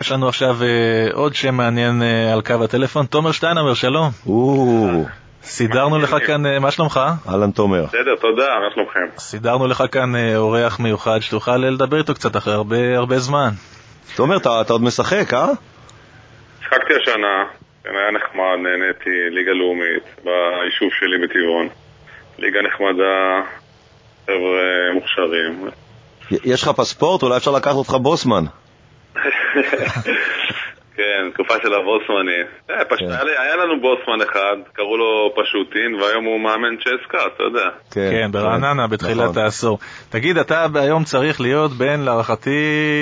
יש לנו עכשיו עוד שם מעניין על קו הטלפון. תומר שטיינמר, שלום. סידרנו לך כאן, מה שלומך? אהלן תומר. בסדר, תודה, מה שלומכם? סידרנו לך כאן אורח מיוחד שתוכל לדבר איתו קצת אחרי הרבה זמן. תומר, אתה עוד משחק, אה? שחקתי השנה, היה נחמד, נהניתי, ליגה לאומית ביישוב שלי בטבעון. ליגה נחמדה, חבר'ה מוכשרים. יש לך פספורט? אולי אפשר לקחת אותך בוסמן. כן, תקופה של הבוסמנים. היה לנו בוסמן אחד, קראו לו פשוטין, והיום הוא מאמן צ'סקה, אתה יודע. כן, ברעננה, בתחילת העשור. תגיד, אתה היום צריך להיות בין להערכתי,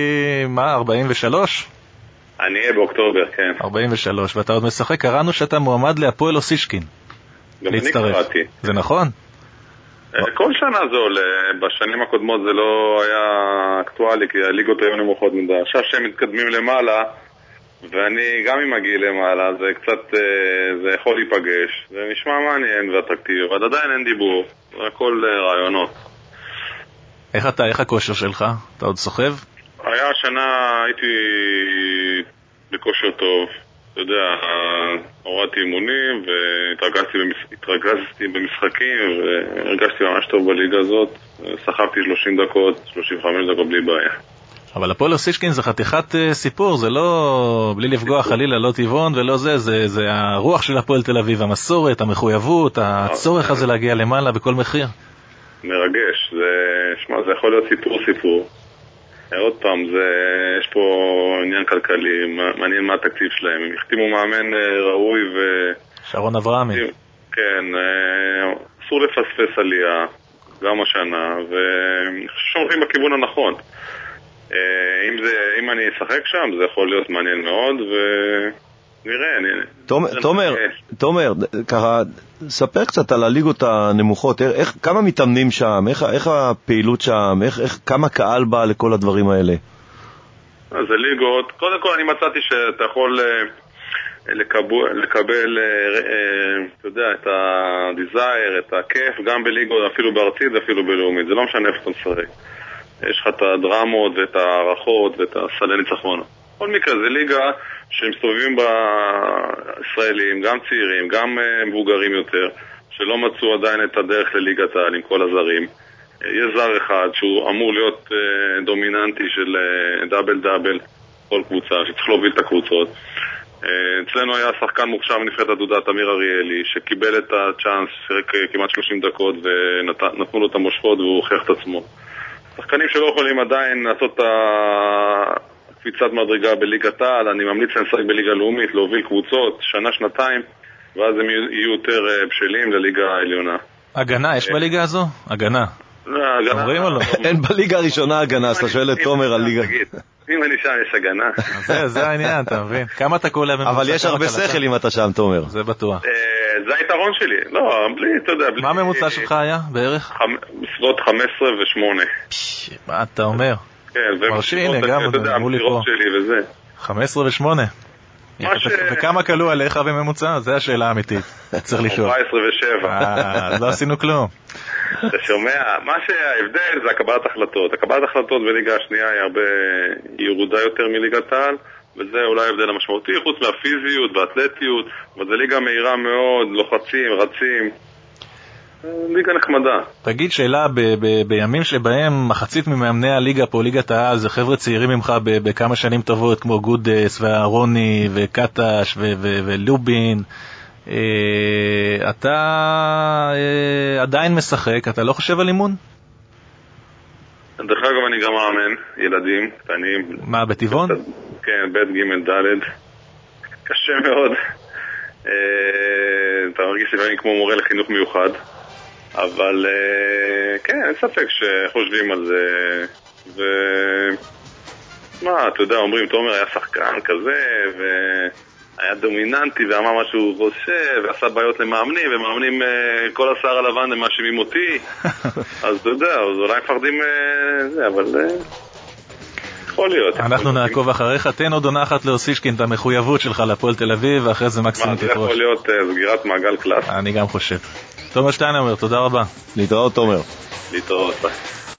43? אני אהיה באוקטובר, כן. 43, ואתה עוד משחק, קראנו שאתה מועמד להפועל אוסישקין. גם אני קראתי. זה נכון? כל שנה זה עולה, בשנים הקודמות זה לא היה אקטואלי, כי הליגות היו נמוכות מדי. עכשיו שהם מתקדמים למעלה, ואני גם עם הגיל למעלה, זה קצת, זה יכול להיפגש, זה נשמע מעניין ואטרקטיבי, אבל עדיין אין דיבור, זה הכל רעיונות. איך הכושר שלך? אתה עוד סוחב? היה השנה, הייתי בכושר טוב, אתה יודע, הורדתי אימונים והתרגזתי במשחקים והרגשתי ממש טוב בליגה הזאת, שחבתי 30 דקות, 35 דקות בלי בעיה. אבל הפועל אוסישקין זה חתיכת סיפור, זה לא, בלי לפגוע חלילה, לא טבעון ולא זה הרוח של הפועל תל אביב, המסורת, המחויבות, הצורך הזה להגיע למעלה בכל מחיר. מרגש, זה יכול להיות סיפור. עוד פעם, יש פה עניין כלכלי, מעניין מה התקציב שלהם. הם החתימו מאמן ראוי שרון אברהמי. כן, אסור לפספס עלייה, גם השנה, ושומרים בכיוון הנכון. אם אני אשחק שם, זה יכול להיות מעניין מאוד, ונראה. תומר, ככה, ספר קצת על הליגות הנמוכות, כמה מתאמנים שם, איך הפעילות שם, כמה קהל בא לכל הדברים האלה? אז הליגות, קודם כל אני מצאתי שאתה יכול לקבל, אתה יודע, את הדיזייר, את הכיף, גם בליגות, אפילו בארצית, אפילו בלאומית, זה לא משנה איפה אתה משחק. יש לך את הדרמות ואת הערכות ואת הסלי ניצחון. בכל מקרה, זה ליגה שמסתובבים בישראלים, גם צעירים, גם מבוגרים יותר, שלא מצאו עדיין את הדרך לליגת העל עם כל הזרים. יש זר אחד שהוא אמור להיות דומיננטי של דאבל, כל קבוצה, שצריך להוביל את הקבוצות. אצלנו היה שחקן מוכשר מנבחרת אגודת, אמיר אריאלי, שקיבל את הצ'אנס, שיחק כמעט 30 דקות ונתנו לו את המושכות והוא הוכיח את עצמו. שחקנים שלא יכולים עדיין לעשות את קפיצת מדרגה בליגת העל, אני ממליץ להם לשחק בליגה לאומית, להוביל קבוצות, שנה-שנתיים, ואז הם יהיו יותר בשלים לליגה העליונה. הגנה, יש בליגה הזו? הגנה. לא, הגנה. אומרים או לא? אין בליגה הראשונה הגנה, אז אתה שואל את תומר על ליגה. אם אני שם יש הגנה. זה העניין, אתה מבין? כמה אתה קולה בממוצע? אבל יש הרבה שכל אם אתה שם, תומר. זה בטוח. זה היתרון שלי. לא, בלי, אתה יודע, בלי... מה הממוצע שלך היה בערך? בסביבות 15 ו8. מה אתה אומר? כן, מרשי, הנה, גם, אמרו לי פה. 15 ו8. וכמה קלו עליך בממוצע? זו השאלה האמיתית. צריך לשאול. 14 ו7. לא עשינו כלום. אתה שומע, מה שההבדל זה הקבלת החלטות. הקבלת החלטות בליגה השנייה היא הרבה ירודה יותר מליגת העל, וזה אולי ההבדל המשמעותי, חוץ מהפיזיות והאתלטיות, אבל זה ליגה מהירה מאוד, לוחצים, רצים, ליגה נחמדה. תגיד שאלה, בימים שבהם מחצית ממאמני הליגה פה, ליגת העל, זה חבר'ה צעירים ממך בכמה שנים טובות, כמו גודס וארוני וקטש ולובין, אתה עדיין משחק, אתה לא חושב על אימון? דרך אגב אני גם מאמן ילדים קטנים. מה, בטבעון? כן, ב' ג' ד'. קשה מאוד. אתה מרגיש לפעמים כמו מורה לחינוך מיוחד, אבל כן, אין ספק שחושבים על זה. ומה, אתה יודע, אומרים, תומר היה שחקן כזה היה דומיננטי ואמר מה שהוא חושב ועשה בעיות למאמנים, ומאמנים כל השיער הלבן הם מאשימים אותי. אז אתה יודע, אז אולי מפחדים זה, אבל יכול להיות. אנחנו נעקוב אחריך. תן עוד עונה אחת לאוסישקין את המחויבות שלך לפועל תל אביב, ואחרי זה מקסימום תתרוש. זה יכול להיות סגירת מעגל קלאס. אני גם חושב. תומר שטיינמר, תודה רבה. להתראות תומר. להתראות.